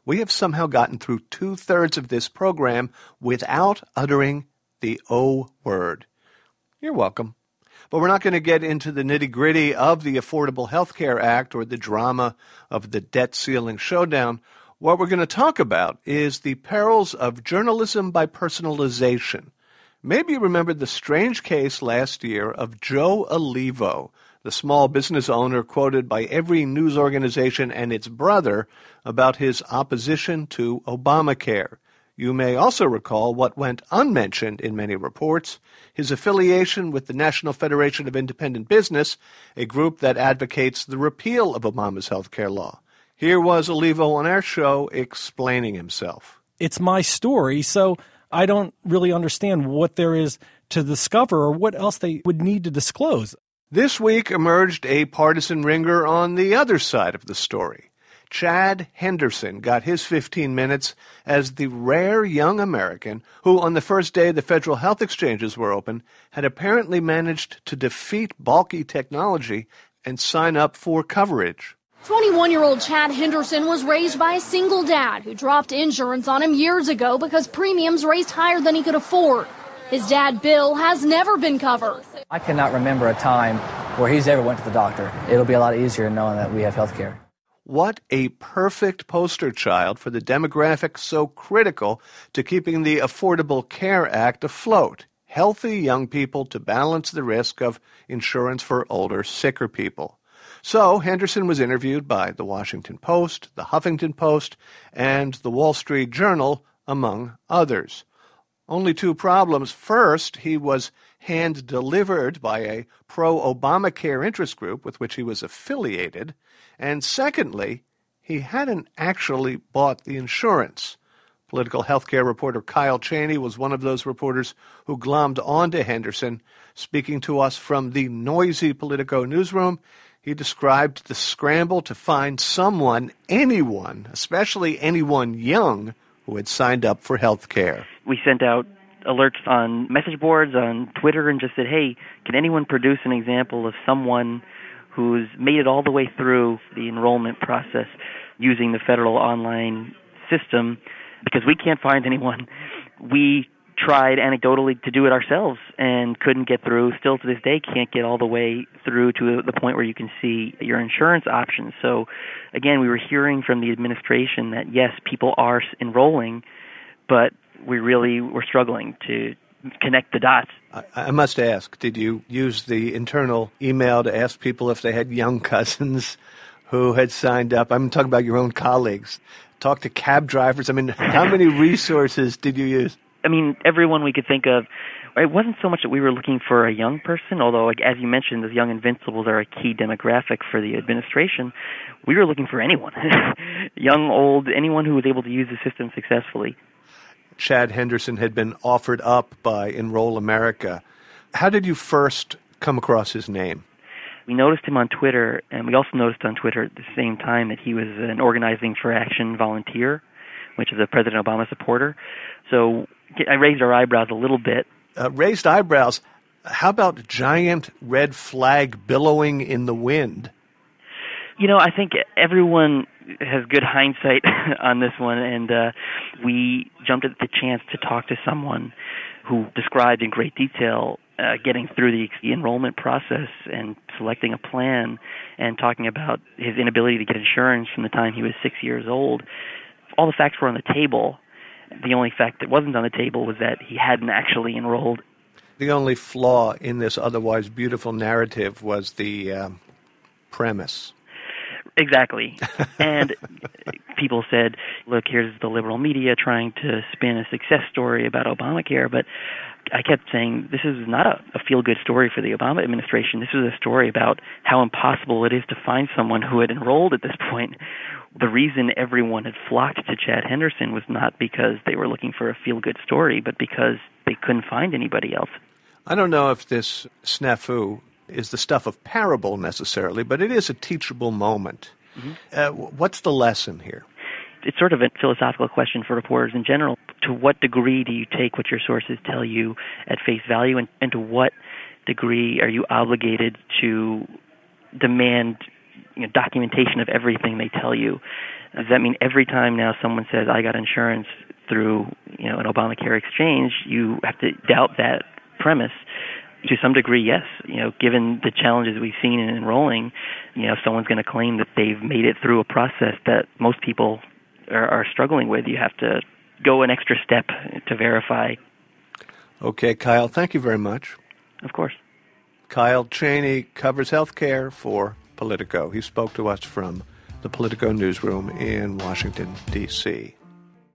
we have somehow gotten through two-thirds of this program without uttering the O word. You're welcome. But we're not going to get into the nitty-gritty of the Affordable Health Care Act or the drama of the debt ceiling showdown. What we're going to talk about is the perils of journalism by personalization. Maybe you remember the strange case last year of Joe Olivo, the small business owner quoted by every news organization and its brother about his opposition to Obamacare. You may also recall what went unmentioned in many reports, his affiliation with the National Federation of Independent Business, a group that advocates the repeal of Obama's health care law. Here was Olivo on our show explaining himself. It's my story, so I don't really understand what there is to discover or what else they would need to disclose. This week emerged a partisan ringer on the other side of the story. Chad Henderson got his 15 minutes as the rare young American who, on the first day the federal health exchanges were open, had apparently managed to defeat bulky technology and sign up for coverage. 21-year-old Chad Henderson was raised by a single dad who dropped insurance on him years ago because premiums raised higher than he could afford. His dad, Bill, has never been covered. I cannot remember a time where he's ever went to the doctor. It'll be a lot easier knowing that we have health care. What a perfect poster child for the demographic so critical to keeping the Affordable Care Act afloat. Healthy young people to balance the risk of insurance for older, sicker people. So Henderson was interviewed by The Washington Post, The Huffington Post, and The Wall Street Journal, among others. Only two problems. First, he was hand-delivered by a pro-Obamacare interest group with which he was affiliated. And secondly, he hadn't actually bought the insurance. Political health care reporter Kyle Cheney was one of those reporters who glommed onto Henderson. Speaking to us from the noisy Politico newsroom, he described the scramble to find someone, anyone, especially anyone young, who had signed up for health care. We sent out alerts on message boards, on Twitter, and just said, hey, can anyone produce an example of someone who's made it all the way through the enrollment process using the federal online system? Because we can't find anyone. We tried anecdotally to do it ourselves and couldn't get through. Still to this day can't get all the way through to the point where you can see your insurance options. So again, we were hearing from the administration that yes, people are enrolling, but we really were struggling to connect the dots. I must ask, did you use the internal email to ask people if they had young cousins who had signed up? I'm talking about your own colleagues. Talk to cab drivers. I mean, how many resources did you use? I mean, everyone we could think of. It wasn't so much that we were looking for a young person, although, as you mentioned, the young invincibles are a key demographic for the administration. We were looking for anyone, young, old, anyone who was able to use the system successfully. Chad Henderson had been offered up by Enroll America. How did you first come across his name? We noticed him on Twitter, and we also noticed on Twitter at the same time that he was an Organizing for Action volunteer, which is a President Obama supporter. So I raised our eyebrows a little bit. Raised eyebrows? How about giant red flag billowing in the wind? You know, I think everyone has good hindsight on this one, and we jumped at the chance to talk to someone who described in great detail getting through the enrollment process and selecting a plan and talking about his inability to get insurance from the time he was 6 years old. All the facts were on the table. The only fact that wasn't on the table was that he hadn't actually enrolled. The only flaw in this otherwise beautiful narrative was the premise. Exactly. And people said, look, here's the liberal media trying to spin a success story about Obamacare, but I kept saying this is not a feel-good story for the Obama administration. This is a story about how impossible it is to find someone who had enrolled at this point. The reason everyone had flocked to Chad Henderson was not because they were looking for a feel-good story, but because they couldn't find anybody else. I don't know if this snafu is the stuff of parable necessarily, but it is a teachable moment. Mm-hmm. What's the lesson here? It's sort of a philosophical question for reporters in general. To what degree do you take what your sources tell you at face value, and to what degree are you obligated to demand documentation of everything they tell you? Does that mean every time now someone says, I got insurance through an Obamacare exchange, you have to doubt that premise? To some degree, yes. Given the challenges we've seen in enrolling, if someone's going to claim that they've made it through a process that most people are struggling with, you have to go an extra step to verify. Okay, Kyle, thank you very much. Of course. Kyle Cheney covers healthcare for Politico. He spoke to us from the Politico newsroom in Washington, D.C.